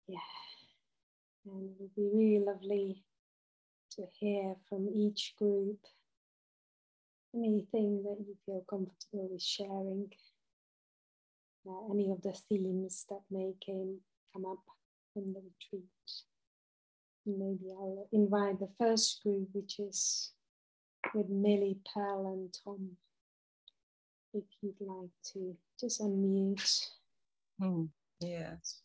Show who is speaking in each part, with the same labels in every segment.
Speaker 1: Yeah, and it would be really lovely to hear from each group anything that you feel comfortable with sharing, any of the themes that may come up in the retreat. Maybe I'll invite the first group, which is with Millie, Pearl, and Tom. If you'd like to just unmute.
Speaker 2: Yes.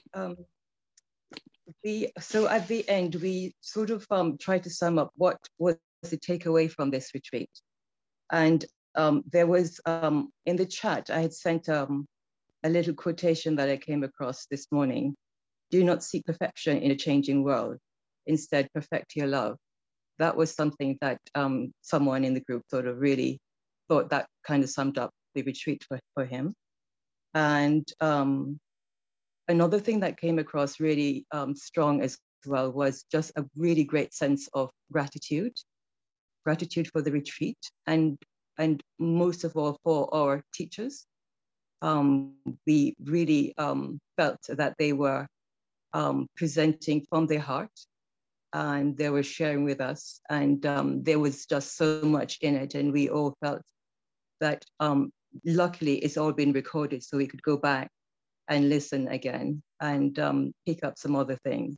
Speaker 2: So at the end, we sort of try to sum up what was the takeaway from this retreat. And there was, in the chat, I had sent a little quotation that I came across this morning. Do not seek perfection in a changing world. Instead, perfect your love. That was something that someone in the group sort of really thought that kind of summed up the retreat for him. And another thing that came across really strong as well was just a really great sense of gratitude for the retreat, and most of all for our teachers. We really felt that they were presenting from their heart, and they were sharing with us, and there was just so much in it, and we all felt that luckily it's all been recorded so we could go back and listen again and pick up some other things.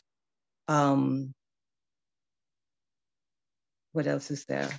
Speaker 2: What else is there?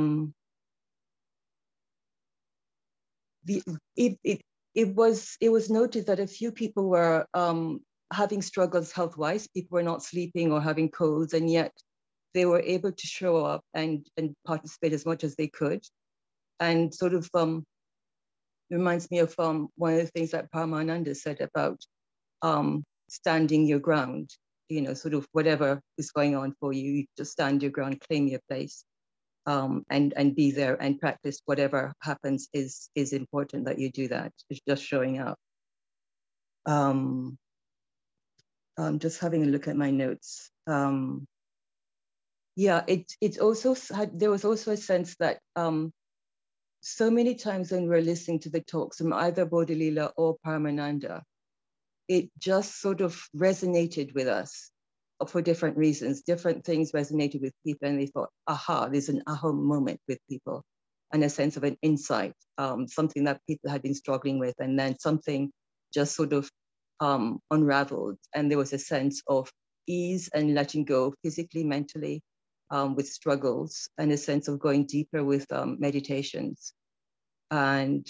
Speaker 2: It was noted that a few people were having struggles health-wise. People were not sleeping or having colds, and yet they were able to show up and participate as much as they could. And sort of reminds me of one of the things that Paramananda said about standing your ground. You know, sort of whatever is going on for you, you just stand your ground, claim your place, and be there and practice whatever happens is important that you do that. It's just showing up. I'm just having a look at my notes. Yeah, it also had, there was also a sense that so many times when we're listening to the talks from either Bodhilila or Paramananda, it just sort of resonated with us for different reasons. Different things resonated with people, and they thought, aha, there's an aha moment with people, and a sense of an insight, something that people had been struggling with, and then something just sort of unraveled, and there was a sense of ease and letting go physically, mentally, with struggles, and a sense of going deeper with meditations, and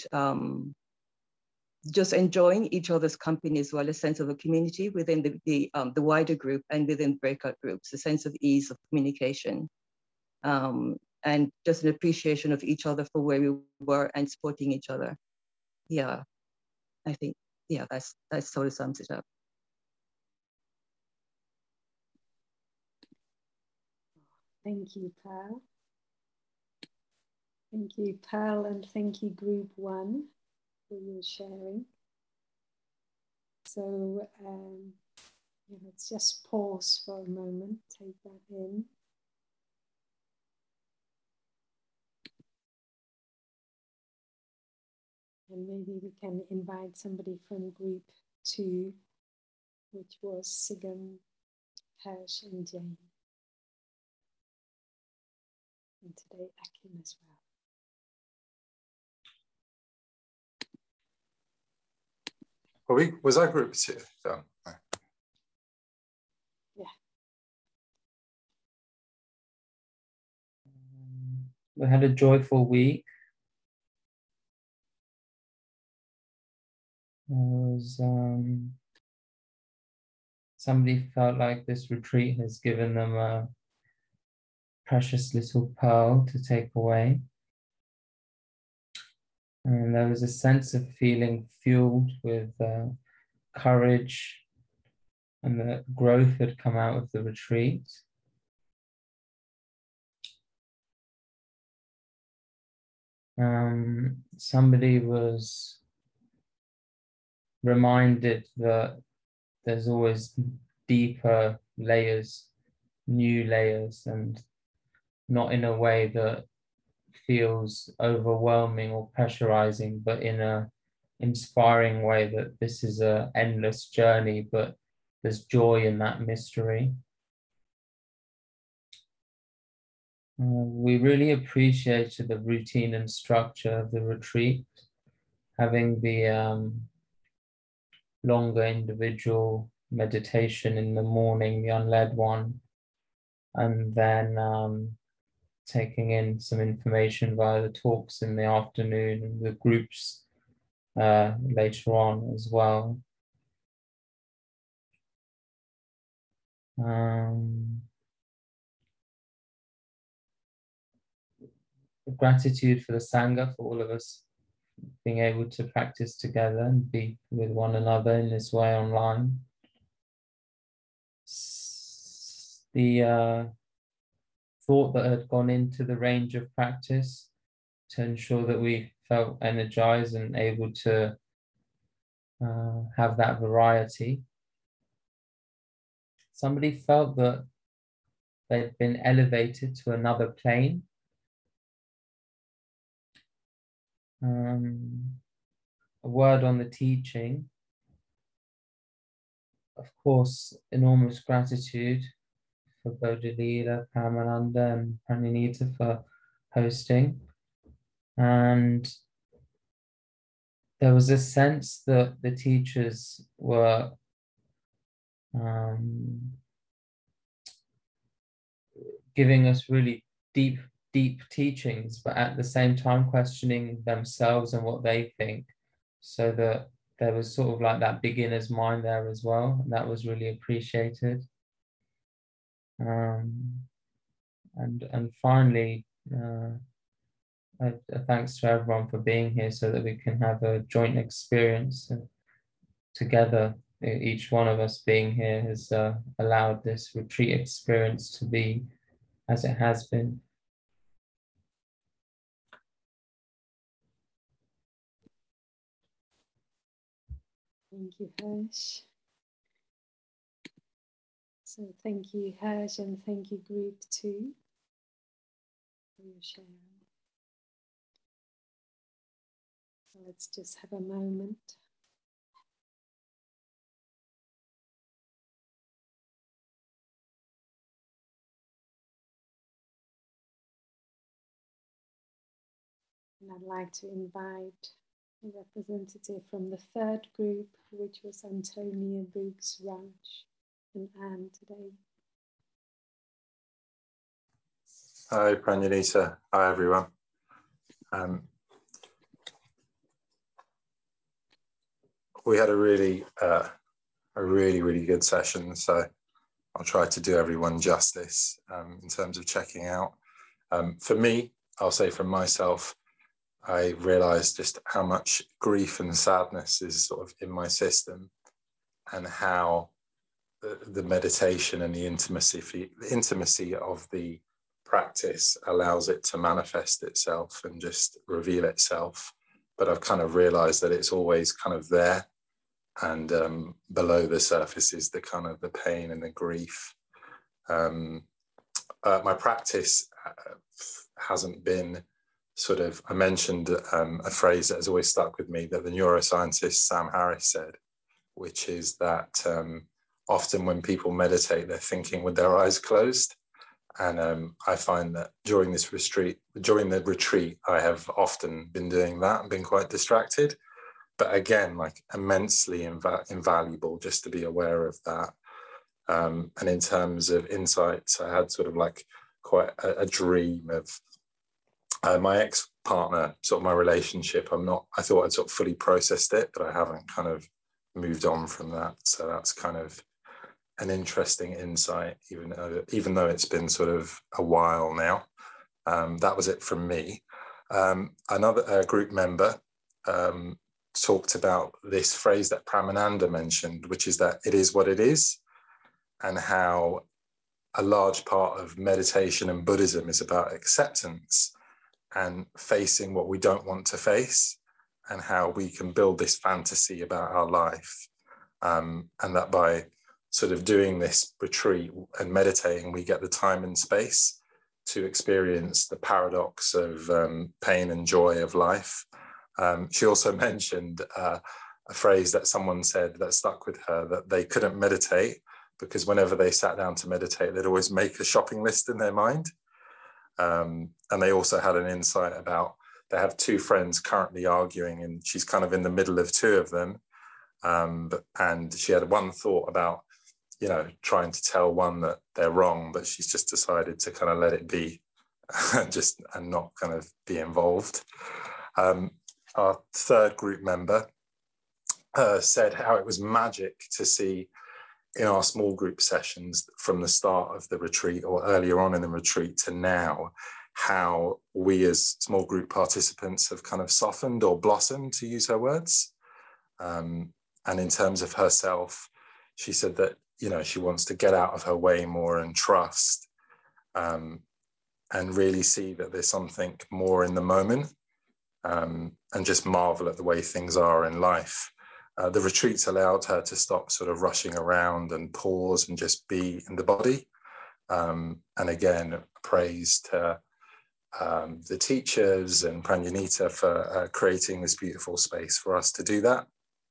Speaker 2: just enjoying each other's company as well, a sense of a community within the wider group and within breakout groups, a sense of ease of communication, and just an appreciation of each other for where we were and supporting each other. Yeah, I think, yeah, that sort of sums it up.
Speaker 1: Thank you, Pearl. Thank you, Pearl, and thank you, Group 1, for your sharing. So yeah, let's just pause for a moment, take that in. And maybe we can invite somebody from Group 2, which was Sigam, Hirsch, and Jane. And today, Akim as well.
Speaker 3: Was our group 2 done?
Speaker 1: Yeah.
Speaker 4: We had a joyful week. Somebody felt like this retreat has given them a precious little pearl to take away. And there was a sense of feeling fueled with courage, and the growth had come out of the retreat. Somebody was reminded that there's always deeper layers, new layers, and not in a way that feels overwhelming or pressurizing, but in a inspiring way that this is an endless journey, but there's joy in that mystery. We really appreciated the routine and structure of the retreat, having the longer individual meditation in the morning, the unled one, and then taking in some information via the talks in the afternoon and the groups later on as well. Gratitude for the Sangha, for all of us being able to practice together and be with one another in this way online. The thought that had gone into the range of practice to ensure that we felt energized and able to have that variety. Somebody felt that they'd been elevated to another plane. A word on the teaching. Of course, enormous gratitude for Bodhidharma, Paramananda and Pranyanita for hosting. And there was a sense that the teachers were giving us really deep teachings, but at the same time questioning themselves and what they think, so that there was sort of like that beginner's mind there as well, and that was really appreciated. And finally, thanks to everyone for being here, so that we can have a joint experience together. Each one of us being here has allowed this retreat experience to be as it has been.
Speaker 1: Thank you, Hirsch. So thank you, Hirsch, and thank you, Group 2, for your sharing. So let's just have a moment. And I'd like to invite a representative from the third group, which was Antonia Brooks Ranch and Anne today.
Speaker 3: Hi, Pranyanita. Hi, everyone. We had a really good session, so I'll try to do everyone justice in terms of checking out. For me, I'll say from myself, I realized just how much grief and sadness is sort of in my system, and how the meditation and the intimacy of the practice allows it to manifest itself and just reveal itself. But I've kind of realized that it's always kind of there, and below the surface is the kind of the pain and the grief. My practice hasn't been sort of, I mentioned a phrase that has always stuck with me that the neuroscientist Sam Harris said, which is that often when people meditate, they're thinking with their eyes closed. And I find that during the retreat, I have often been doing that and been quite distracted. But again, like immensely invaluable just to be aware of that. And in terms of insights, I had sort of like quite a dream of my ex-partner, sort of my relationship. I thought I'd sort of fully processed it, but I haven't kind of moved on from that. So that's kind of an interesting insight, even though it's been sort of a while now. That was it from me. Another group member talked about this phrase that Pramananda mentioned, which is that it is what it is, and how a large part of meditation and Buddhism is about acceptance and facing what we don't want to face, and how we can build this fantasy about our life. And that by sort of doing this retreat and meditating, we get the time and space to experience the paradox of pain and joy of life. She also mentioned a phrase that someone said that stuck with her, that they couldn't meditate because whenever they sat down to meditate, they'd always make a shopping list in their mind. And they also had an insight about, they have two friends currently arguing and she's kind of in the middle of two of them. And she had one thought about, you know, trying to tell one that they're wrong, but she's just decided to kind of let it be and not kind of be involved. Our third group member said how it was magic to see in our small group sessions from the start of the retreat or earlier on in the retreat to now, how we as small group participants have kind of softened or blossomed, to use her words. And in terms of herself, she said that, you know, she wants to get out of her way more and trust, and really see that there's something more in the moment, and just marvel at the way things are in life. The retreats allowed her to stop sort of rushing around and pause and just be in the body. And again, praise to the teachers and Pranjanita for creating this beautiful space for us to do that.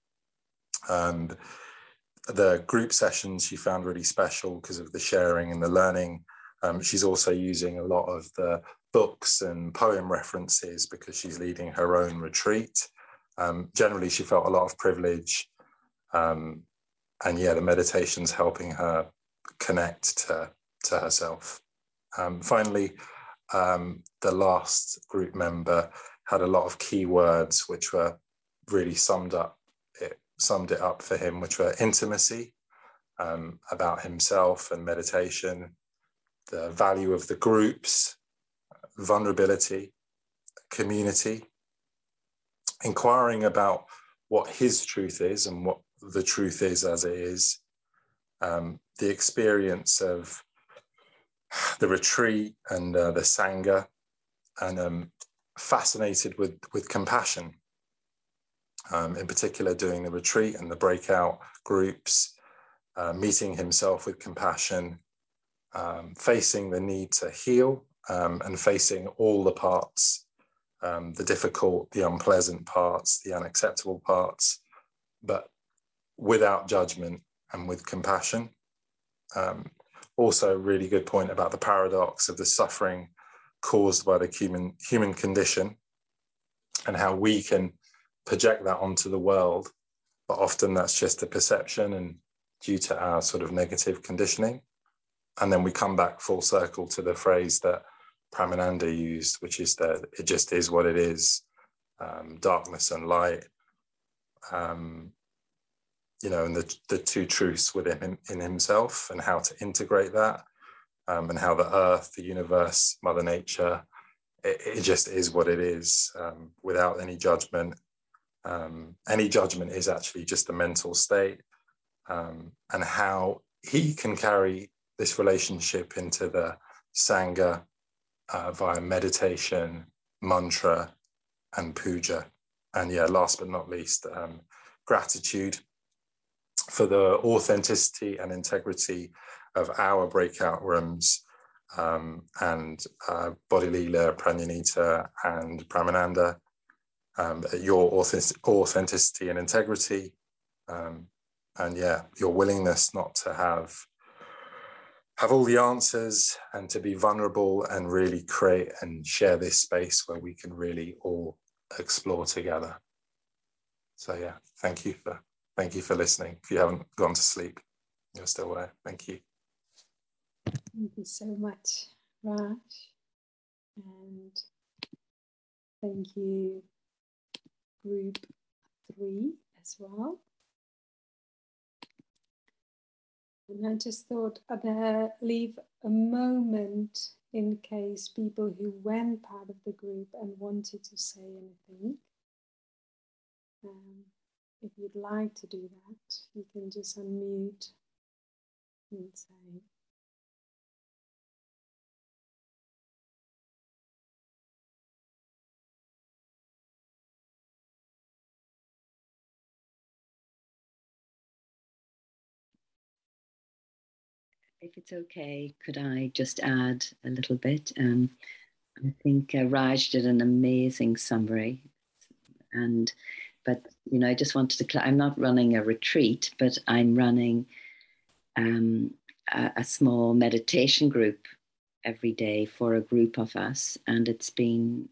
Speaker 3: And the group sessions she found really special because of the sharing and the learning. She's also using a lot of the books and poem references because she's leading her own retreat. Generally, she felt a lot of privilege. And yeah, the meditation's helping her connect to herself. Finally, the last group member had a lot of key words which were really summed it up for him, which were intimacy, about himself and meditation, the value of the groups, vulnerability, community, inquiring about what his truth is and what the truth is as it is, the experience of the retreat and the Sangha, and fascinated with compassion, in particular doing the retreat and the breakout groups, meeting himself with compassion, facing the need to heal, and facing all the parts, the difficult, the unpleasant parts, the unacceptable parts, but without judgment and with compassion. Also, a really good point about the paradox of the suffering caused by the human condition and how we can project that onto the world, but often that's just a perception and due to our sort of negative conditioning. And then we come back full circle to the phrase that Pramananda used, which is that it just is what it is, darkness and light, you know, and the two truths within him, in himself, and how to integrate that, and how the earth, the universe, Mother Nature, it just is what it is, without any judgment. Any judgment is actually just a mental state, and how he can carry this relationship into the Sangha via meditation, mantra, and puja. And yeah, last but not least, gratitude for the authenticity and integrity of our breakout rooms, and Bodhi Leela, Pranjanita, and Pramananda, your authenticity and integrity, and yeah, your willingness not to have all the answers and to be vulnerable and really create and share this space where we can really all explore together. So yeah, thank you for listening. If you haven't gone to sleep, you're still there. Thank you.
Speaker 1: Thank you so much, Raj. And thank you, group 3 as well. And I just thought I'd leave a moment in case people who weren't part of the group and wanted to say anything. If you'd like to do that, you can just unmute and say.
Speaker 5: If it's okay, could I just add a little bit? I think Raj did an amazing summary, and but I just wanted to. I'm not running a retreat, but I'm running a small meditation group every day for a group of us, and it's been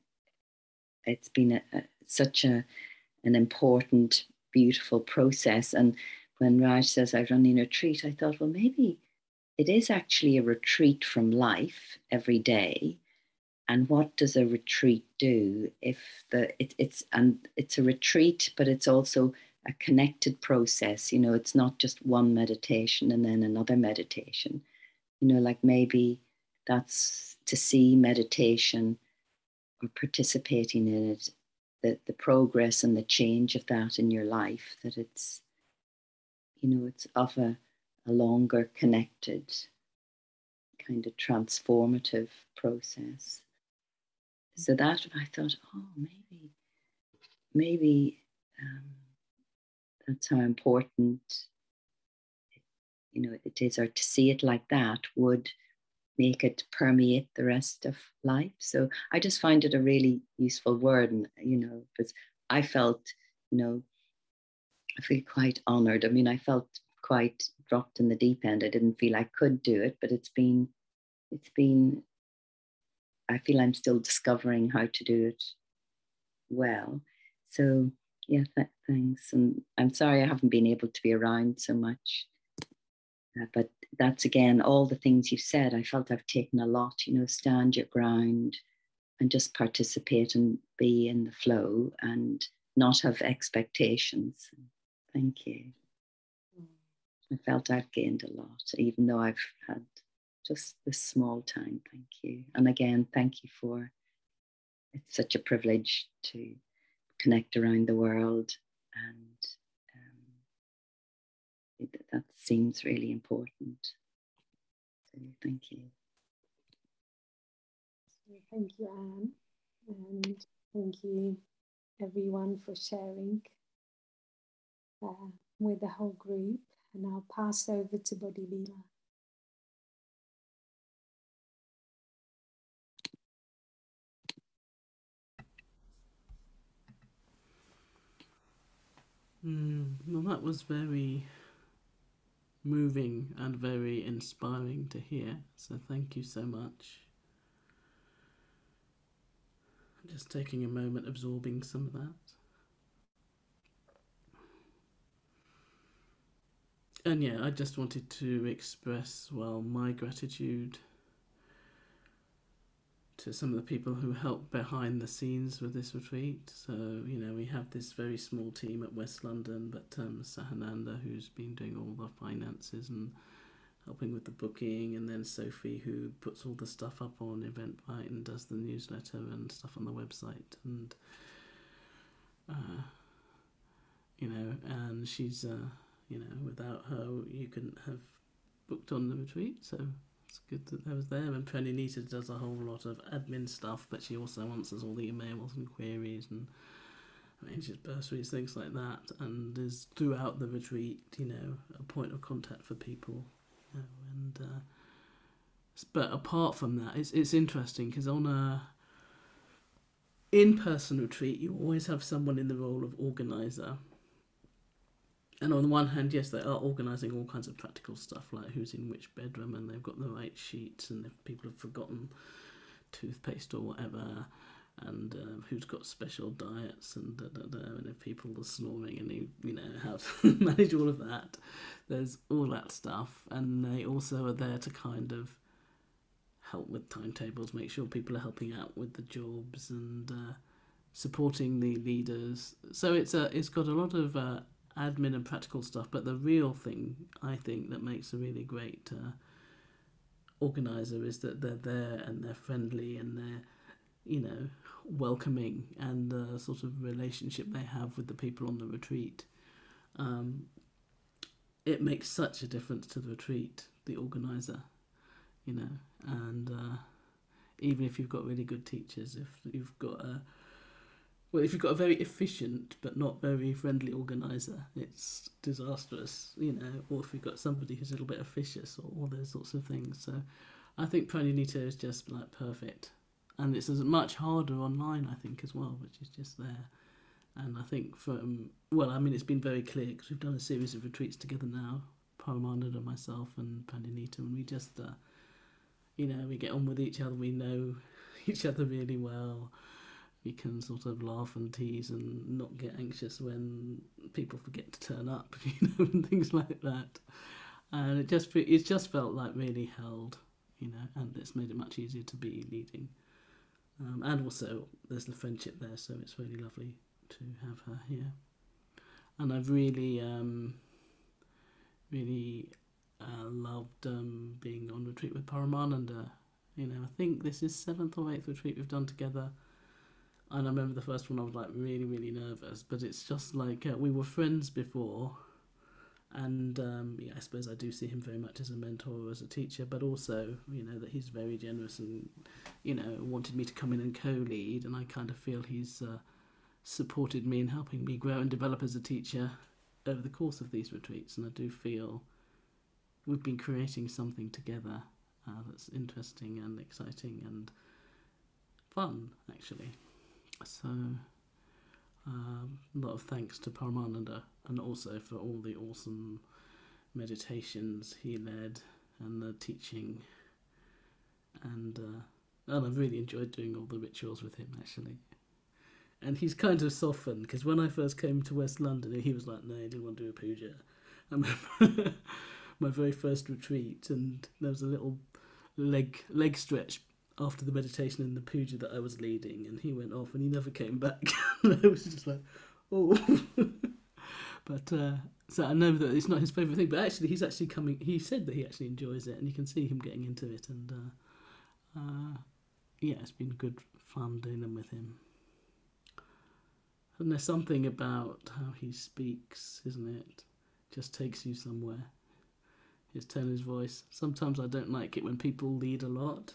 Speaker 5: such an important, beautiful process. And when Raj says I'm running a retreat, I thought, well, maybe it is actually a retreat from life every day. And what does a retreat do? If it's a retreat, but it's also a connected process. It's not just one meditation and then another meditation. Like maybe that's to see meditation or participating in it, the progress and the change of that in your life, that it's of a longer connected kind of transformative process. So that I thought, oh, maybe that's how important it is, or to see it like that would make it permeate the rest of life. So I just find it a really useful word, and because I felt, I feel quite honored. I mean, I felt quite dropped in the deep end. I didn't feel I could do it, but it's been. I feel I'm still discovering how to do it well. So yeah, thanks. And I'm sorry I haven't been able to be around so much. But that's, again, all the things you've said. I felt I've taken a lot, stand your ground and just participate and be in the flow and not have expectations. Thank you. I felt I've gained a lot, even though I've had just this small time. Thank you. And again, thank you it's such a privilege to connect around the world, and that seems really important. So thank you.
Speaker 1: Thank you, Anne, and thank you everyone for sharing with the whole group. And I'll pass over to Bodhilila.
Speaker 6: Well, that was very moving and very inspiring to hear. So thank you so much. Just taking a moment, absorbing some of that. And yeah, I just wanted to express, my gratitude to some of the people who helped behind the scenes with this retreat. So, we have this very small team at West London, but Sahananda, who's been doing all the finances and helping with the booking, and then Sophie, who puts all the stuff up on Eventbrite and does the newsletter and stuff on the website. And, and she's, without her, you couldn't have booked on the retreat. So it's good that I was there. And Pranita does a whole lot of admin stuff, but she also answers all the emails and queries and arranges bursaries, things like that, and is throughout the retreat, a point of contact for people. But apart from that, it's interesting because on a in-person retreat, you always have someone in the role of organizer. And on the one hand, yes, they are organising all kinds of practical stuff, like who's in which bedroom, and they've got the right sheets, and if people have forgotten toothpaste or whatever, and who's got special diets, and and if people are snoring, and how to manage all of that. There's all that stuff, and they also are there to kind of help with timetables, make sure people are helping out with the jobs, and supporting the leaders. So it's got a lot of admin and practical stuff, but the real thing I think that makes a really great organizer is that they're there and they're friendly and they're welcoming, and the sort of relationship they have with the people on the retreat. It makes such a difference to the retreat, the organizer, and even if you've got really good teachers, if you've got a very efficient but not very friendly organizer, it's disastrous, or if you've got somebody who's a little bit officious, or all those sorts of things. So I think Pranita is just like perfect. And it's much harder online, I think, as well, which is just there. And I think it's been very clear because we've done a series of retreats together now, Paramananda and myself and Pandinita, and we just, we get on with each other. We know each other really well. We can sort of laugh and tease and not get anxious when people forget to turn up, and things like that. And it's just felt like really held, and it's made it much easier to be leading. And also there's the friendship there, so it's really lovely to have her here. And I've really, loved being on retreat with Paramananda. I think this is 7th or 8th retreat we've done together. And I remember the first one I was like really, really nervous, but it's just like we were friends before. And I suppose I do see him very much as a mentor or as a teacher, but also, that he's very generous and, wanted me to come in and co-lead. And I kind of feel he's supported me in helping me grow and develop as a teacher over the course of these retreats. And I do feel we've been creating something together that's interesting and exciting and fun, actually. So a lot of thanks to Paramananda, and also for all the awesome meditations he led and the teaching. And I've really enjoyed doing all the rituals with him, actually. And he's kind of softened, because when I first came to West London, he was like, no, he didn't want to do a puja. I remember my very first retreat, and there was a little leg stretch after the meditation in the puja that I was leading, and he went off and he never came back. I was just like, oh. But so I know that it's not his favourite thing, but actually he's actually coming. He said that he actually enjoys it, and you can see him getting into it. And it's been good fun doing them with him. And there's something about how he speaks, isn't it? Just takes you somewhere. His tone, his voice. Sometimes I don't like it when people lead a lot.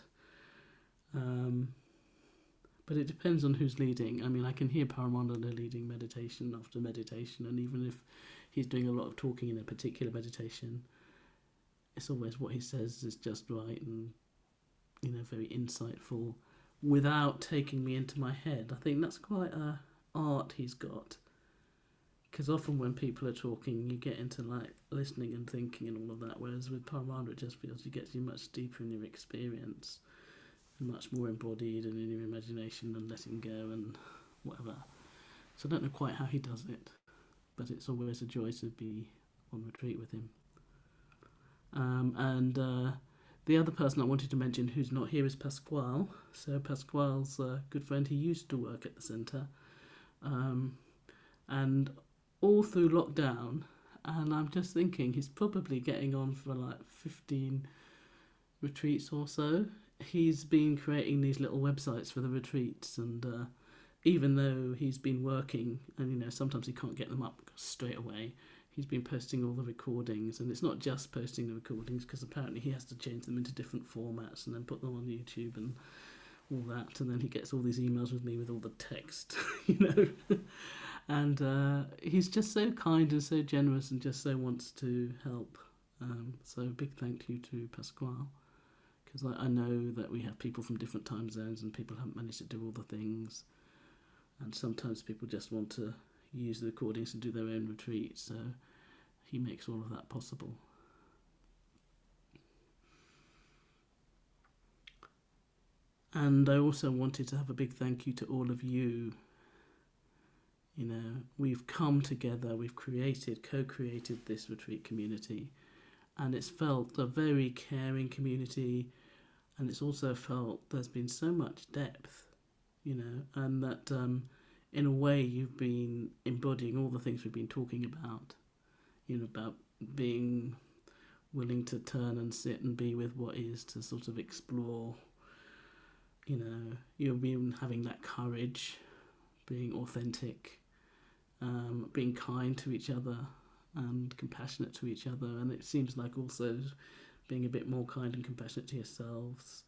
Speaker 6: But it depends on who's leading. I mean, I can hear Paramananda leading meditation after meditation, and even if he's doing a lot of talking in a particular meditation, it's always what he says is just right and, very insightful without taking me into my head. I think that's quite a art he's got. Because often when people are talking, you get into like listening and thinking and all of that, whereas with Paramananda it just feels he gets you much deeper in your experience. Much more embodied and in your imagination and letting go and whatever. So I don't know quite how he does it, but it's always a joy to be on retreat with him. And the other person I wanted to mention who's not here is Pasquale. So Pasquale's a good friend. He used to work at the centre. And all through lockdown, and I'm just thinking he's probably getting on for like 15 retreats or so. He's been creating these little websites for the retreats, and even though he's been working and sometimes he can't get them up straight away, he's been posting all the recordings. And it's not just posting the recordings, because apparently he has to change them into different formats and then put them on YouTube and all that, and then he gets all these emails with me with all the text. And he's just so kind and so generous and just so wants to help. So big thank you to Pasquale. Because I know that we have people from different time zones and people haven't managed to do all the things. And sometimes people just want to use the recordings and do their own retreats. So he makes all of that possible. And I also wanted to have a big thank you to all of you. We've come together, we've co-created this retreat community. And it's felt a very caring community, and it's also felt there's been so much depth, and that in a way you've been embodying all the things we've been talking about, about being willing to turn and sit and be with what is, to sort of explore, you've been having that courage, being authentic, being kind to each other, and compassionate to each other, and it seems like also being a bit more kind and compassionate to yourselves.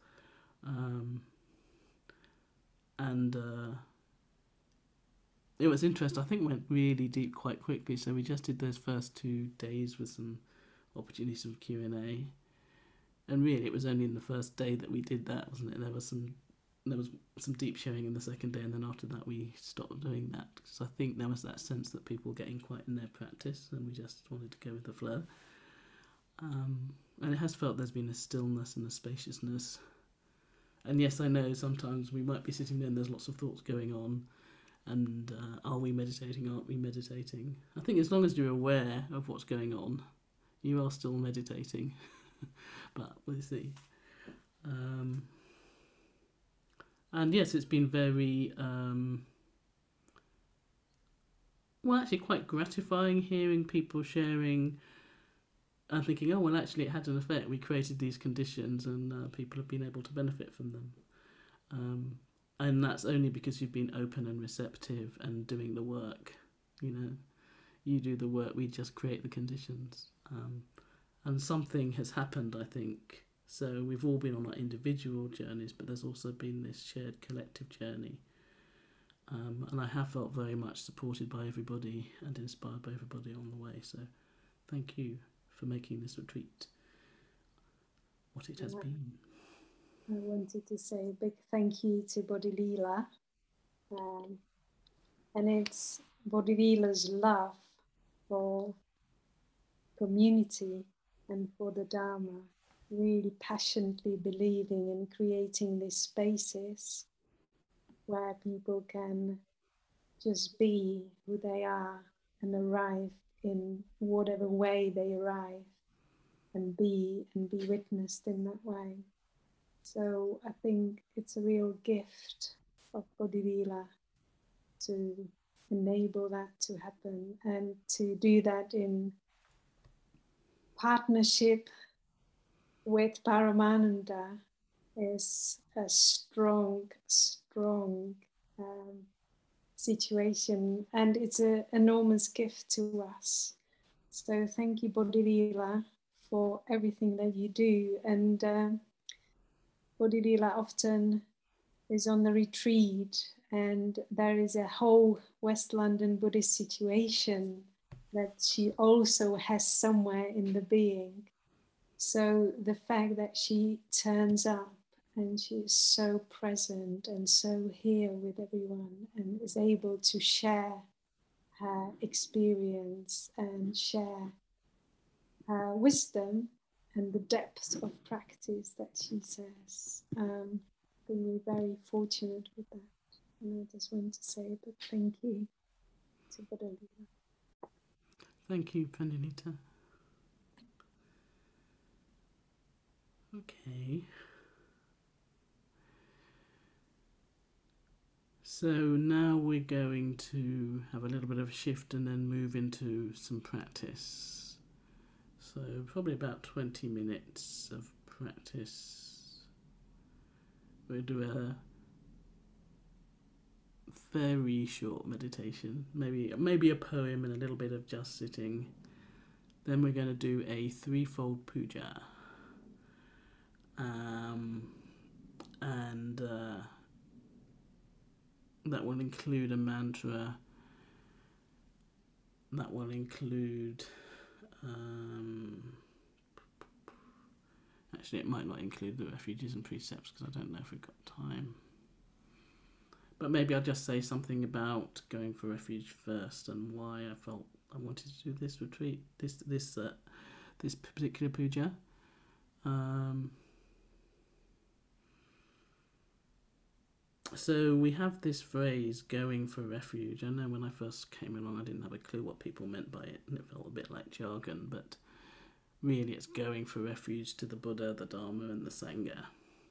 Speaker 6: It was interesting. I think it went really deep quite quickly, so we just did those first 2 days with some opportunities of Q&A. And really, it was only in the first day that we did that, wasn't it? There was some there was some deep sharing in the second day, and then after that we stopped doing that because I think there was that sense that people were getting quite in their practice, and we just wanted to go with the flow. And it has felt there's been a stillness and a spaciousness. And yes, I know sometimes we might be sitting there and there's lots of thoughts going on, and are we meditating, aren't we meditating? I think as long as you're aware of what's going on, you are still meditating. But we'll see. And yes, it's been very, well, actually quite gratifying hearing people sharing and thinking, oh, well, actually it had an effect. We created these conditions and people have been able to benefit from them. And that's only because you've been open and receptive and doing the work. You know, you do the work, we just create the conditions. And something has happened, I think. So we've all been on our individual journeys, but there's also been this shared collective journey. And I have felt very much supported by everybody and inspired by everybody on the way. So thank you for making this retreat what it has been.
Speaker 1: I wanted to say a big thank you to Bodhi Leela. And it's Bodhi Leela's love for community and for the Dharma, really passionately believing in creating these spaces where people can just be who they are and arrive in whatever way they arrive and be witnessed in that way. So I think it's a real gift of Bodhi Leela to enable that to happen and to do that in partnership with Paramananda is a strong situation, and it's an enormous gift to us. So thank you, Bodhi Leela, for everything that you do. And Bodhi Leela often is on the retreat, and there is a whole West London Buddhist situation that she also has somewhere in the being. So the fact that she turns up and she is so present and so here with everyone and is able to share her experience and share her wisdom and the depth of practice that she says. I think we're very fortunate with that. And I just want to say a big thank you to Bodhi Leela.
Speaker 6: Thank you, Pandinita. Okay. So now we're going to have a little bit of a shift and then move into some practice. So probably about 20 minutes of practice. We'll do a very short meditation, maybe a poem and a little bit of just sitting. Then we're going to do a threefold puja. And that will include a mantra. That will include actually it might not include the refuges and precepts because I don't know if we've got time. But maybe I'll just say something about going for refuge first and why I felt I wanted to do this retreat, this particular puja. So we have this phrase, going for refuge. I know when I first came along I didn't have a clue what people meant by it and it felt a bit like jargon, but really it's going for refuge to the Buddha, the Dharma and the Sangha.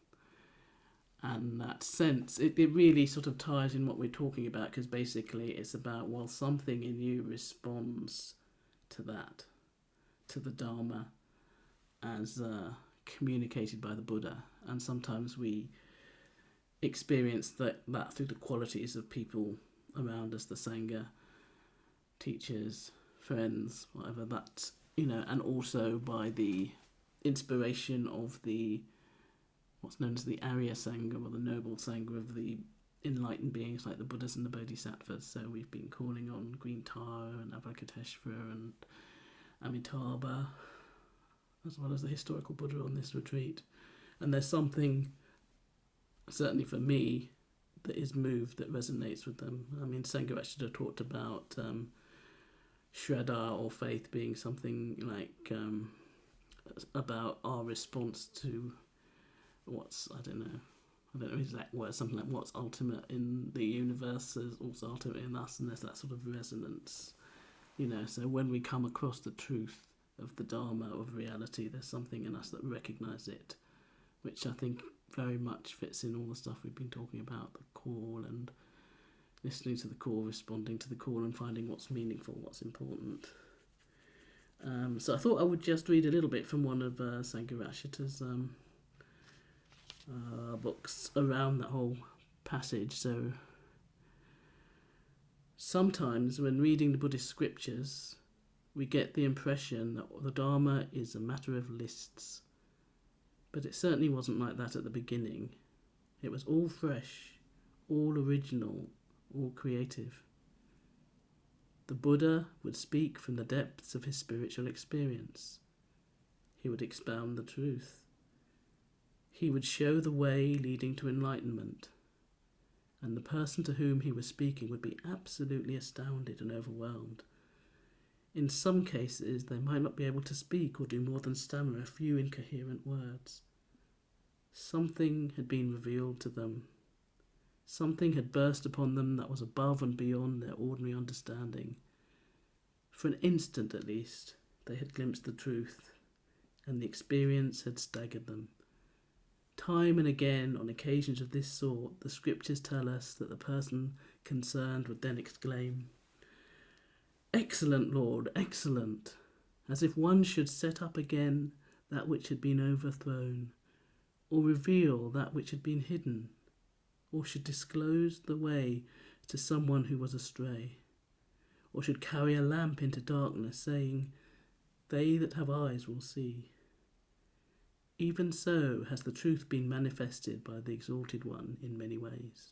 Speaker 6: And that sense, it really sort of ties in what we're talking about, because basically it's about, well, something in you responds to that, to the Dharma as communicated by the Buddha. And sometimes we experience that through the qualities of people around us, the Sangha, teachers, friends, whatever that, and also by the inspiration of the what's known as the Arya Sangha, or the noble Sangha of the enlightened beings like the Buddhas and the Bodhisattvas. So we've been calling on Green Tara and Avalokiteshvara and Amitabha, as well as the historical Buddha on this retreat. And there's something certainly for me, that is moved, that resonates with them. I mean, Sangharakshita talked about Shraddha or faith being something like about our response to what's, I don't know the exact word, something like what's ultimate in the universe is also ultimate in us, and there's that sort of resonance, you know. So when we come across the truth of the Dharma, of reality, there's something in us that recognises it, which I think very much fits in all the stuff we've been talking about, the call and listening to the call, responding to the call, and finding what's meaningful, what's important. So I thought I would just read a little bit from one of Sangharakshita's books around that whole passage. So sometimes when reading the Buddhist scriptures, we get the impression that the Dharma is a matter of lists. But it certainly wasn't like that at the beginning. It was all fresh, all original, all creative. The Buddha would speak from the depths of his spiritual experience. He would expound the truth. He would show the way leading to enlightenment. And the person to whom he was speaking would be absolutely astounded and overwhelmed. In some cases, they might not be able to speak or do more than stammer a few incoherent words. Something had been revealed to them. Something had burst upon them that was above and beyond their ordinary understanding. For an instant, at least, they had glimpsed the truth, and the experience had staggered them. Time and again, on occasions of this sort, the scriptures tell us that the person concerned would then exclaim, "Excellent, Lord, excellent," as if one should set up again that which had been overthrown, or reveal that which had been hidden, or should disclose the way to someone who was astray, or should carry a lamp into darkness, saying, "They that have eyes will see." Even so has the truth been manifested by the Exalted One in many ways.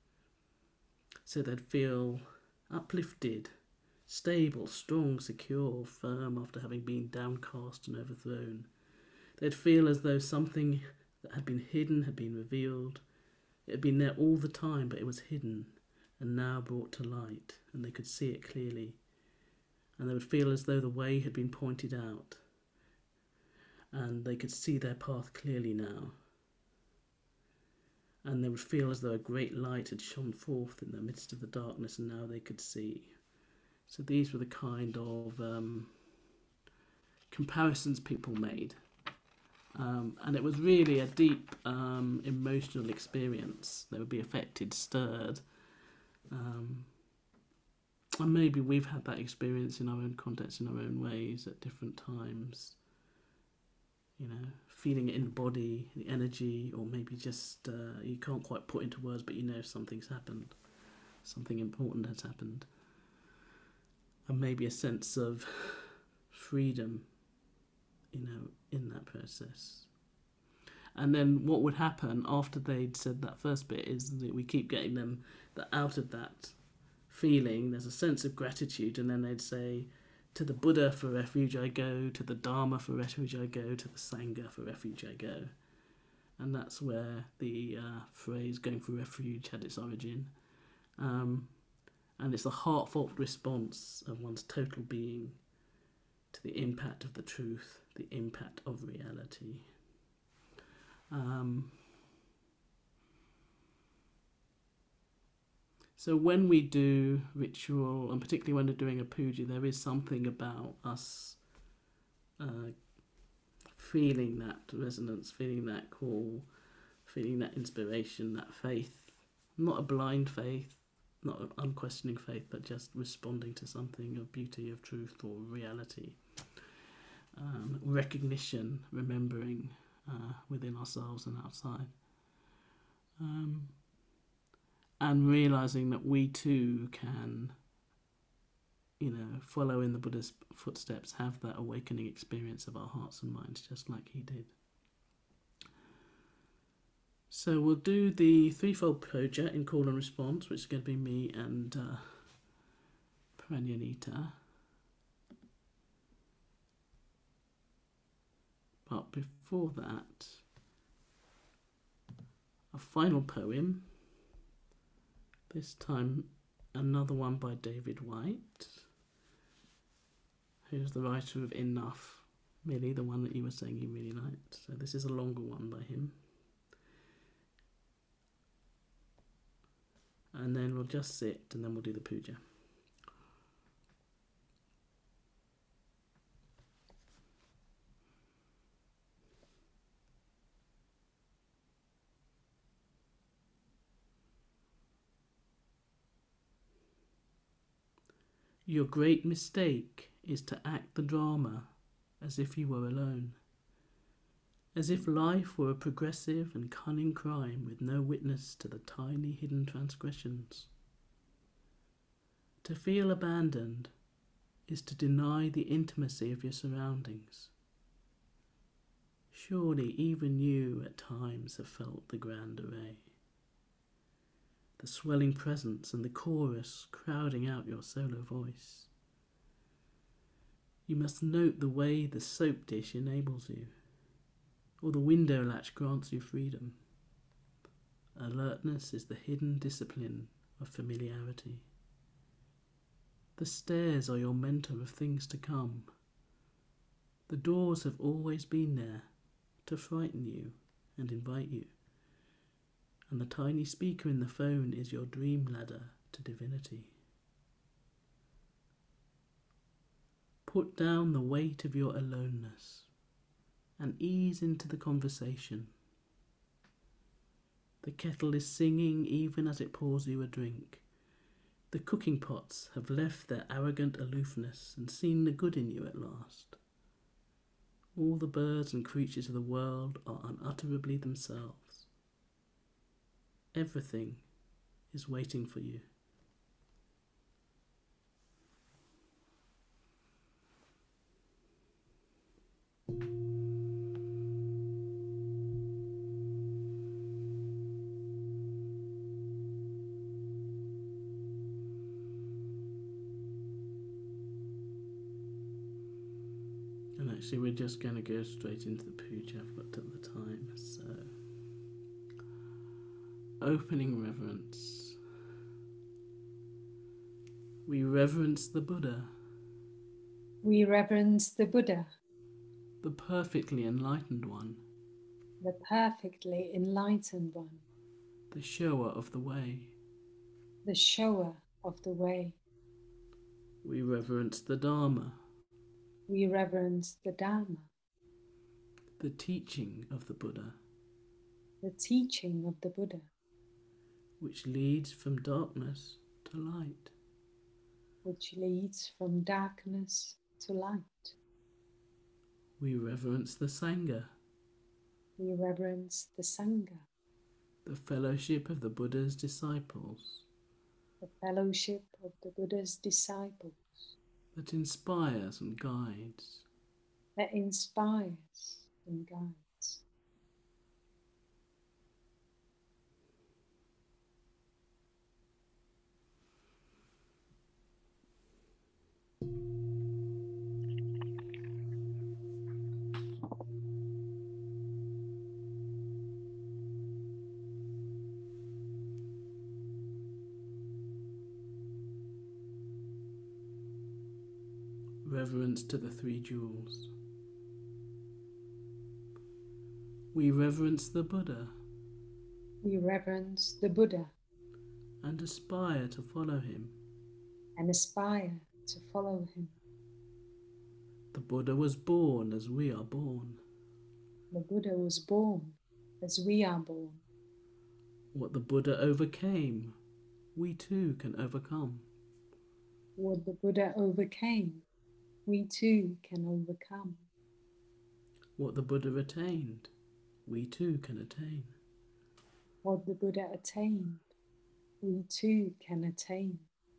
Speaker 6: So they'd feel uplifted, stable, strong, secure, firm after having been downcast and overthrown. They'd feel as though something that had been hidden had been revealed. It had been there all the time, but it was hidden and now brought to light, and they could see it clearly. And they would feel as though the way had been pointed out, and they could see their path clearly now. And they would feel as though a great light had shone forth in the midst of the darkness, and now they could see. So these were the kind of comparisons people made. And it was really a deep emotional experience. They would be affected, stirred. And maybe we've had that experience in our own context, in our own ways, at different times. You know, feeling it in the body, the energy, or maybe just you can't quite put into words, but you know something's happened. Something important has happened. And maybe a sense of freedom, you know, in that process. And then what would happen after they'd said that first bit is that we keep getting them that out of that feeling, there's a sense of gratitude, and then they'd say, "To the Buddha for refuge I go, to the Dharma for refuge I go, to the Sangha for refuge I go." And that's where the phrase "going for refuge" had its origin. And it's a heartfelt response of one's total being to the impact of the truth, the impact of reality. So when we do ritual, and particularly when we're doing a puja, there is something about us feeling that resonance, feeling that call, feeling that inspiration, that faith. Not a blind faith, not an unquestioning faith, but just responding to something of beauty, of truth, or reality. Recognition, remembering within ourselves and outside. And realizing that we too can, you know, follow in the Buddha's footsteps, have that awakening experience of our hearts and minds, just like he did. So we'll do the threefold puja in call and response, which is going to be me and Pranyanita. But before that, A final poem, this time another one by David Whyte, who's the writer of Enough, Millie, the one that you were saying you really liked. So this is a longer one by him. And then we'll just sit and then we'll do the puja. Your great mistake is to act the drama as if you were alone, as if life were a progressive and cunning crime with no witness to the tiny hidden transgressions. To feel abandoned is to deny the intimacy of your surroundings. Surely even you at times have felt the grand array, the swelling presence and the chorus crowding out your solo voice. You must note the way the soap dish enables you, or the window latch grants you freedom. Alertness is the hidden discipline of familiarity. The stairs are your mentor of things to come. The doors have always been there to frighten you and invite you. And the tiny speaker in the phone is your dream ladder to divinity. Put down the weight of your aloneness and ease into the conversation. The kettle is singing even as it pours you a drink. The cooking pots have left their arrogant aloofness and seen the good in you at last. All the birds and creatures of the world are unutterably themselves. Everything is waiting for you. And actually we're just going to go straight into the puja. I've looked at the time, so... Opening reverence. We reverence the Buddha.
Speaker 1: We reverence the Buddha,
Speaker 6: The perfectly enlightened one.
Speaker 1: the perfectly enlightened one,
Speaker 6: The shower of the way.
Speaker 1: the shower of the way.
Speaker 6: We reverence the Dharma.
Speaker 1: We reverence the Dharma,
Speaker 6: The teaching of the Buddha,
Speaker 1: the teaching of the Buddha,
Speaker 6: which leads from darkness to light.
Speaker 1: which leads from darkness to light.
Speaker 6: We reverence the Sangha,
Speaker 1: We reverence the Sangha,
Speaker 6: the fellowship of the Buddha's disciples,
Speaker 1: the fellowship of the Buddha's disciples,
Speaker 6: that inspires and guides.
Speaker 1: that inspires and guides.
Speaker 6: Reverence to the three jewels. We reverence the Buddha
Speaker 1: We reverence the Buddha
Speaker 6: and aspire to follow him.
Speaker 1: and aspire to follow him.
Speaker 6: The Buddha was born as we are born.
Speaker 1: The Buddha was born as we are born.
Speaker 6: What the Buddha overcame, we too can overcome.
Speaker 1: What the Buddha overcame, we too can overcome.
Speaker 6: What the Buddha attained, we too can attain.
Speaker 1: What the Buddha attained, we too can attain.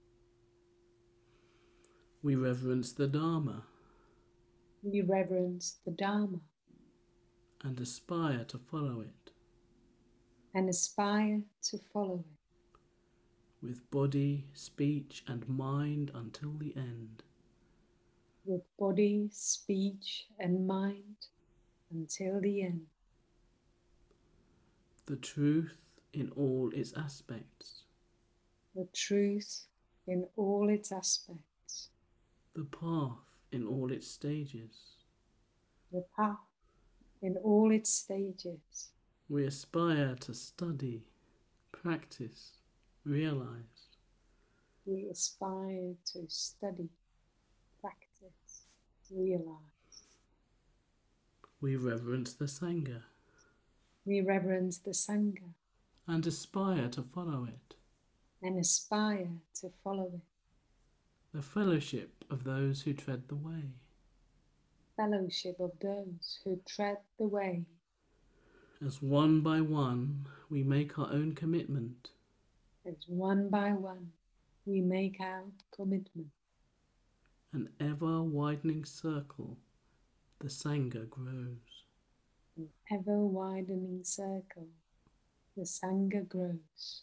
Speaker 6: We reverence the Dharma
Speaker 1: We reverence the Dharma
Speaker 6: and aspire to follow it
Speaker 1: and aspire to follow it
Speaker 6: with body, speech, and mind until the end.
Speaker 1: with body, speech, and mind until the end.
Speaker 6: The truth in all its aspects.
Speaker 1: The truth in all its aspects.
Speaker 6: The path in all its stages.
Speaker 1: The path in all its stages.
Speaker 6: We aspire to study, practice, realize.
Speaker 1: We aspire to study, practice, realize.
Speaker 6: We reverence the Sangha
Speaker 1: We reverence the Sangha
Speaker 6: and aspire to follow it.
Speaker 1: and aspire to follow it.
Speaker 6: The fellowship of those who tread the way.
Speaker 1: Fellowship of those who tread the way.
Speaker 6: As one by one we make our own commitment.
Speaker 1: As one by one we make our commitment.
Speaker 6: An ever-widening circle, the Sangha grows.
Speaker 1: An ever-widening circle, the Sangha grows.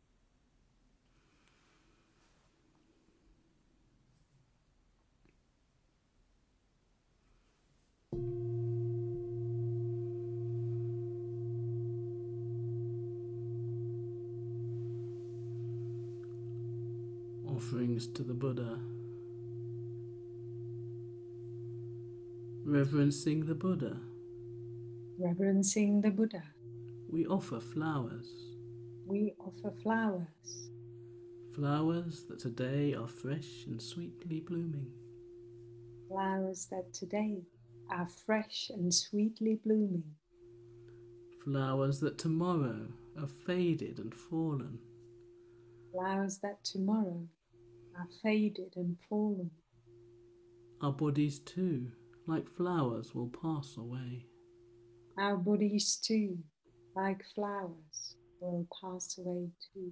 Speaker 6: Offerings to the Buddha. Reverencing the Buddha,
Speaker 1: Reverencing the Buddha,
Speaker 6: we offer flowers.
Speaker 1: we offer flowers.
Speaker 6: Flowers that today are fresh and sweetly blooming.
Speaker 1: Flowers that today are fresh and sweetly blooming.
Speaker 6: Flowers that tomorrow are faded and fallen.
Speaker 1: Flowers that tomorrow are faded and fallen.
Speaker 6: Our bodies too, like flowers, will pass away.
Speaker 1: Our bodies too, like flowers, will pass away too.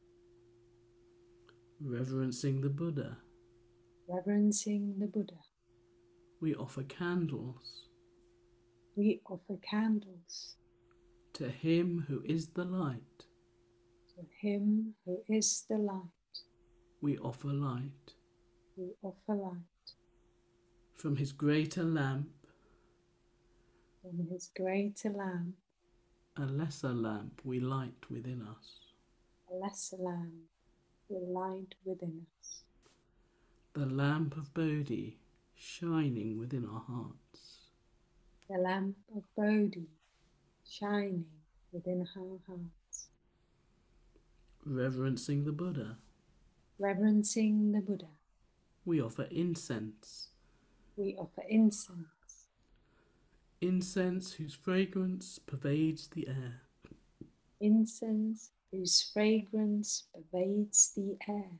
Speaker 6: Reverencing the Buddha,
Speaker 1: Reverencing the Buddha,
Speaker 6: we offer candles.
Speaker 1: we offer candles.
Speaker 6: To him who is the light,
Speaker 1: To him who is the light,
Speaker 6: we offer light.
Speaker 1: we offer light.
Speaker 6: From his greater lamp,
Speaker 1: From his greater lamp,
Speaker 6: a lesser lamp we light within us.
Speaker 1: a lesser lamp will light within us.
Speaker 6: The lamp of Bodhi shining within our hearts.
Speaker 1: The lamp of Bodhi shining within our hearts.
Speaker 6: Reverencing the Buddha,
Speaker 1: Reverencing the Buddha,
Speaker 6: we offer incense.
Speaker 1: we offer incense.
Speaker 6: Incense whose fragrance pervades the air.
Speaker 1: Incense whose fragrance pervades the air.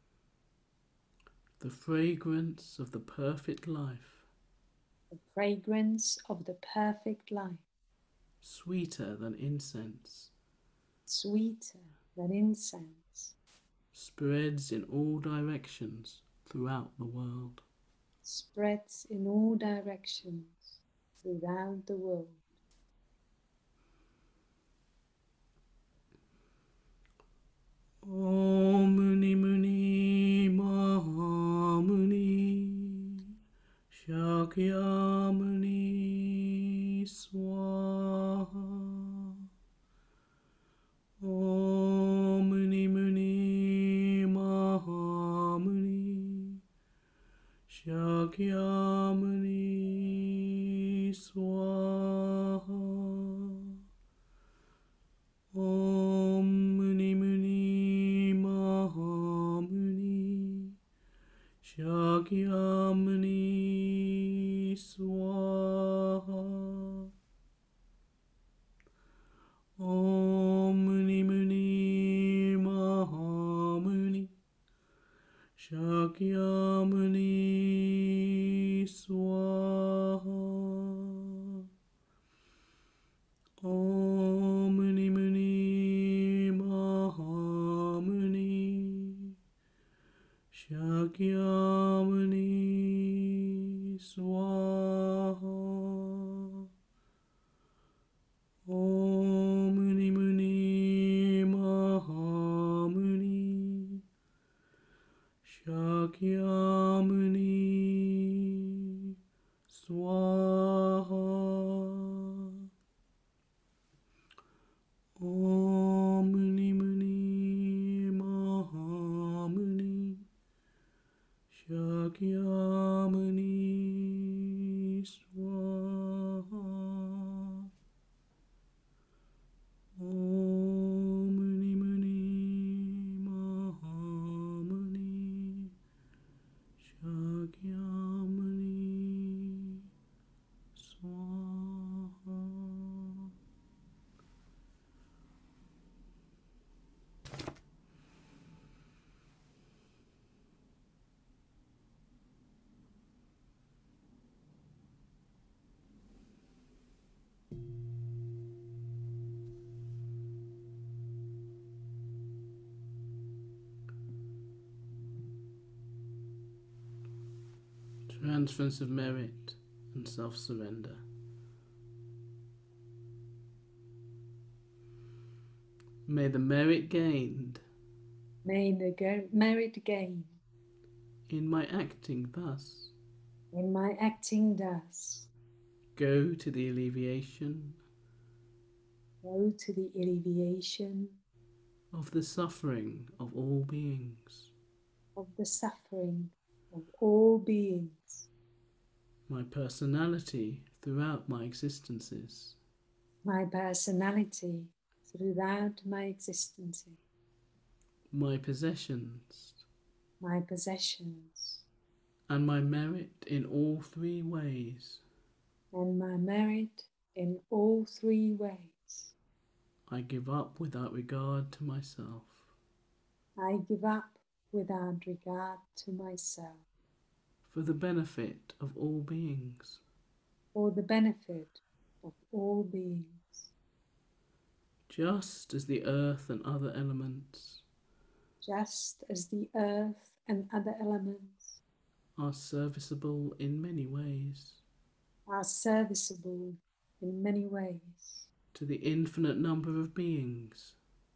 Speaker 6: The fragrance of the perfect life,
Speaker 1: The fragrance of the perfect life,
Speaker 6: sweeter than incense,
Speaker 1: sweeter than incense,
Speaker 6: spreads in all directions throughout the world.
Speaker 1: spreads in all directions throughout the world.
Speaker 6: Om Muni Muni Maha Muni Shakya Muni Swaha. Om Muni Muni Maha Muni Shakya Muni Swaha. Om Muni Muni Maha Muni Shakya Muni Swaha. Om Muni Muni Maha Muni Shakya Muni Swaha. Om Muni Muni Maha Muni Shakya Muni Swaha. Om Muni Muni Maha Muni Shakya Muni Swaha. Transference of merit and self-surrender. May the merit gained
Speaker 1: merit gained
Speaker 6: in my acting thus go to the alleviation of the suffering of all beings. My personality throughout my existences. My possessions. And my merit in all three ways. I give up without regard to myself. For the benefit of all beings. Just as the earth and other elements. Are serviceable in many ways. To the infinite number of beings.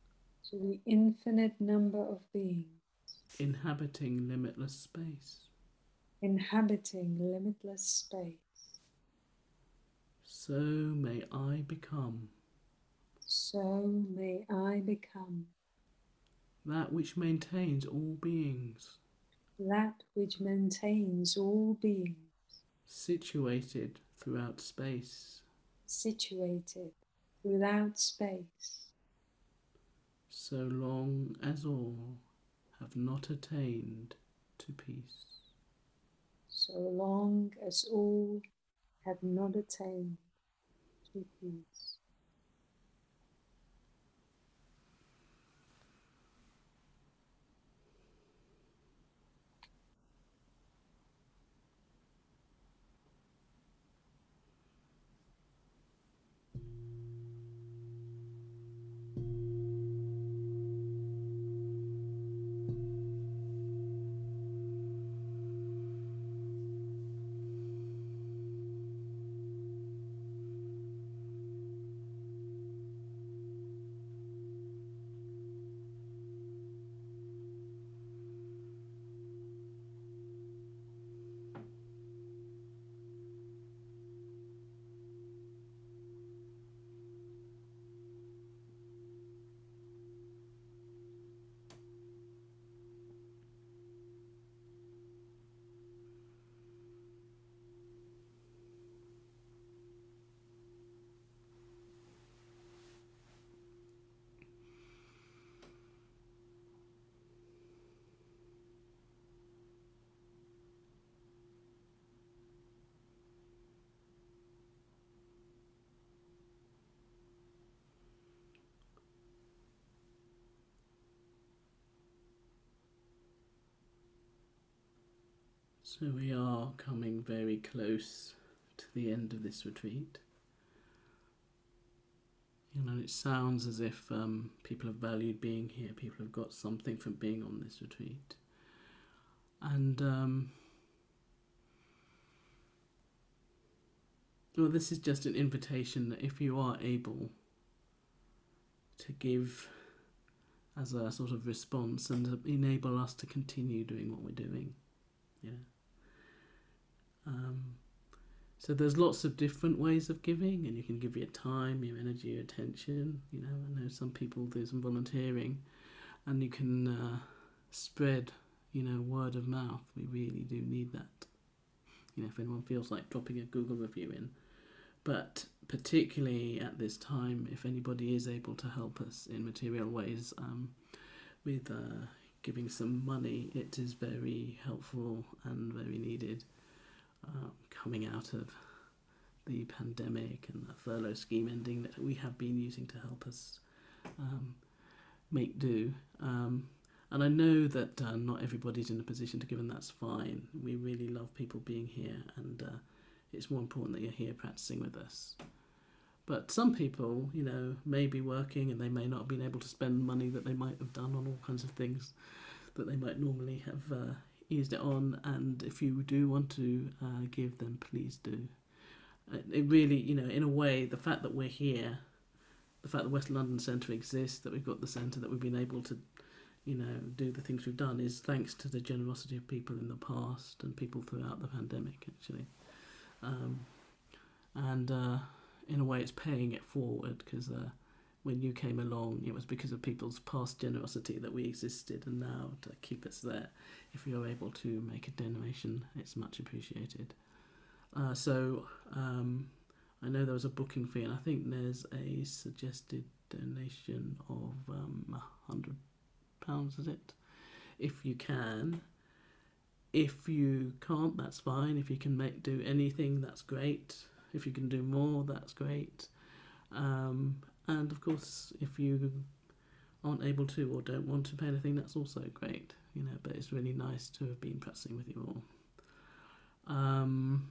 Speaker 6: Inhabiting limitless space. So may I become. That which maintains all beings. Situated throughout space. So long as all have not attained to peace. So we are coming very close to the end of this retreat. It sounds as if people have valued being here, people have got something from being on this retreat. And well, this is just an invitation that if you are able to give as a sort of response and enable us to continue doing what we're doing. So there's lots of different ways of giving, and you can give your time, your energy, your attention. I know some people do some volunteering, and you can spread, word of mouth. We really do need that. If anyone feels like dropping a Google review in. But particularly at this time, if anybody is able to help us in material ways with giving some money, it is very helpful and very needed. Coming out of the pandemic and the furlough scheme ending that we have been using to help us make do. And I know that not everybody's in a position to give, and that's fine. We really love people being here, and it's more important that you're here practicing with us. But some people, may be working and they may not have been able to spend money that they might have done on all kinds of things that they might normally have eased it on, and if you do want to give, then please do. It really, in a way, the fact that we're here, the fact that West London Centre exists, that we've got the centre, that we've been able to, do the things we've done, is thanks to the generosity of people in the past and people throughout the pandemic, actually. And in a way, it's paying it forward, because when you came along, it was because of people's past generosity that we existed, and now to keep us there, if you're able to make a donation, it's much appreciated. So I know there was a booking fee, and I think there's a suggested donation of £100, is it? If you can. If you can't, that's fine. If you can do anything, that's great. If you can do more, that's great. And of course, if you aren't able to or don't want to pay anything, that's also great. But it's really nice to have been practicing with you all.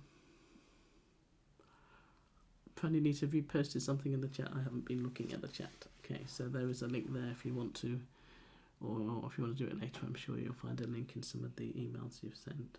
Speaker 6: Pranyanita, have you posted something in the chat? I haven't been looking at the chat. Okay, so there is a link there if you want to, or if you want to do it later, I'm sure you'll find a link in some of the emails you've sent.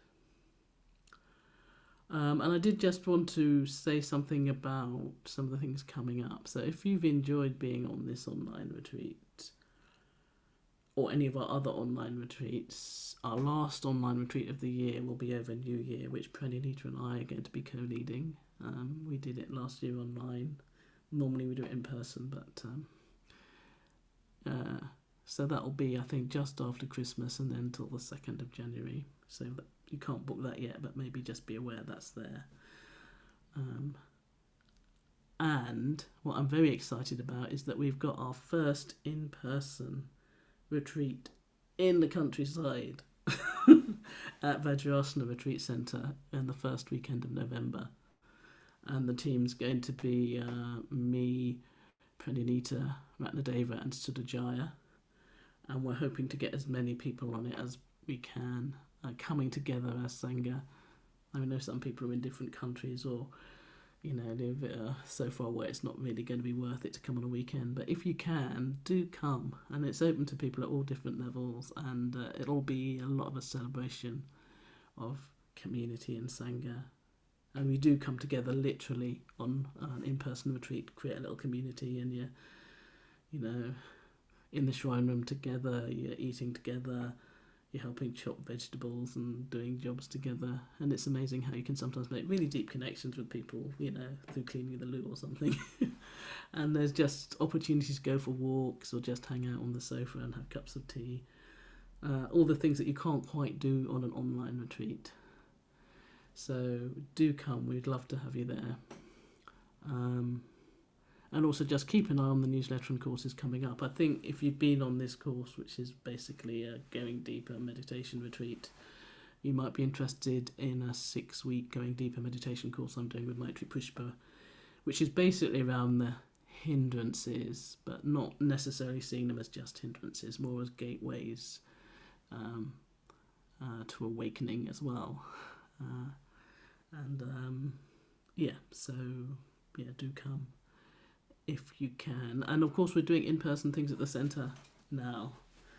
Speaker 6: And I did just want to say something about some of the things coming up. So if you've enjoyed being on this online retreat, or any of our other online retreats, our last online retreat of the year will be over New Year, which Pranyanita and I are going to be co-leading. We did it last year online. Normally we do it in person, but so that'll be, I think, just after Christmas, and then till the 2nd of January. So that you can't book that yet, but maybe just be aware that's there. And what I'm very excited about is that we've got our first in-person retreat in the countryside at Vajrasana Retreat Centre in the first weekend of November. And the team's going to be me, Pranyanita, Ratnadeva and Sudhajaya. And we're hoping to get as many people on it as we can, coming together as Sangha. I know some people are in different countries, or live so far away it's not really going to be worth it to come on a weekend. But if you can, do come. And it's open to people at all different levels, and it'll be a lot of a celebration of community and Sangha. And we do come together literally on an in-person retreat, create a little community, and you're, in the shrine room together, you're eating together, you're helping chop vegetables and doing jobs together. And it's amazing how you can sometimes make really deep connections with people, through cleaning the loo or something. And there's just opportunities to go for walks or just hang out on the sofa and have cups of tea. All the things that you can't quite do on an online retreat. So do come, we'd love to have you there. And also just keep an eye on the newsletter and courses coming up. I think if you've been on this course, which is basically a Going Deeper meditation retreat, you might be interested in a 6-week Going Deeper meditation course I'm doing with Maitri Pushpa, which is basically around the hindrances, but not necessarily seeing them as just hindrances, more as gateways to awakening as well. Do come if you can. And of course we're doing in-person things at the centre now.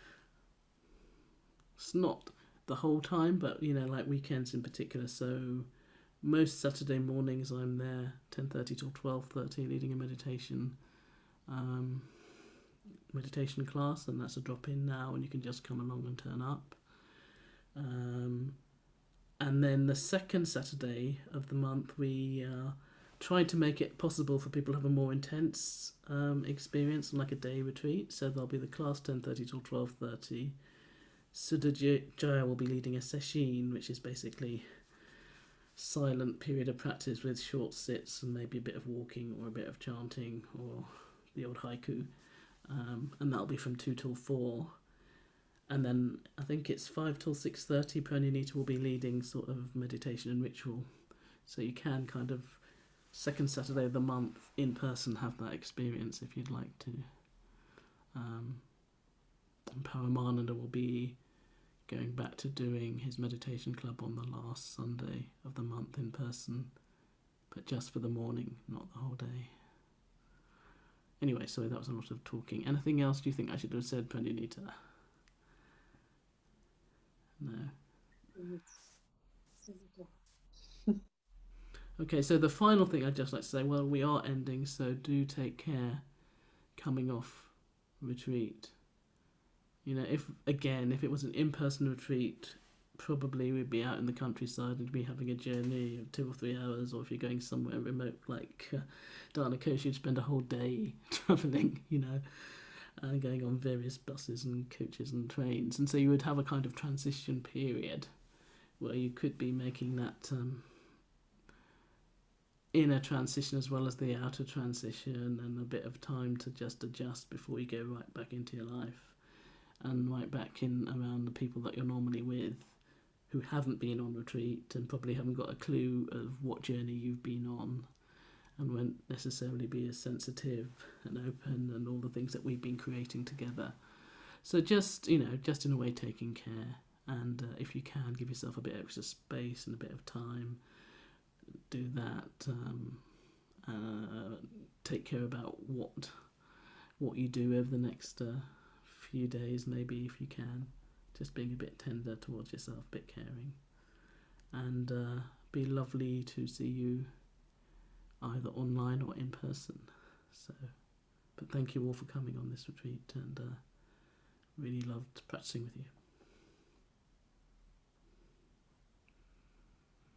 Speaker 6: It's not the whole time, but like weekends in particular. So most Saturday mornings I'm there 10:30 till 12:30 leading a meditation class, and that's a drop-in now, and you can just come along and turn up. And then the second Saturday of the month, we try to make it possible for people to have a more intense experience, like a day retreat. So there'll be the class 10:30 till 12:30. Sudhajaya will be leading a sesshin, which is basically silent period of practice with short sits and maybe a bit of walking or a bit of chanting or the old haiku. And that'll be from 2 till 4. And then I think it's 5 till 6:30. Pranyanita will be leading sort of meditation and ritual. So you can kind of second Saturday of the month in person have that experience if you'd like to. And Paramananda will be going back to doing his meditation club on the last Sunday of the month in person, but just for the morning, not the whole day. Anyway, sorry, that was a lot of talking. Anything else do you think I should have said, Pranyanita? No. Okay, so the final thing I'd just like to say, well, we are ending, so do take care coming off retreat. You know, if it was an in-person retreat, probably we'd be out in the countryside and be having a journey of 2 or 3 hours, or if you're going somewhere remote like Dana Coast, you'd spend a whole day travelling, you know, and going on various buses and coaches and trains. And so you would have a kind of transition period where you could be making that inner transition as well as the outer transition, and a bit of time to just adjust before you go right back into your life and right back in around the people that you're normally with, who haven't been on retreat and probably haven't got a clue of what journey you've been on, and won't necessarily be as sensitive and open and all the things that we've been creating together. So just, you know, just in a way taking care, and if you can, give yourself a bit extra space and a bit of time, do that. Take care about what you do over the next few days, maybe, if you can. Just being a bit tender towards yourself, a bit caring. And be lovely to see you either online or in person. So, but thank you all for coming on this retreat, and really loved practicing with you.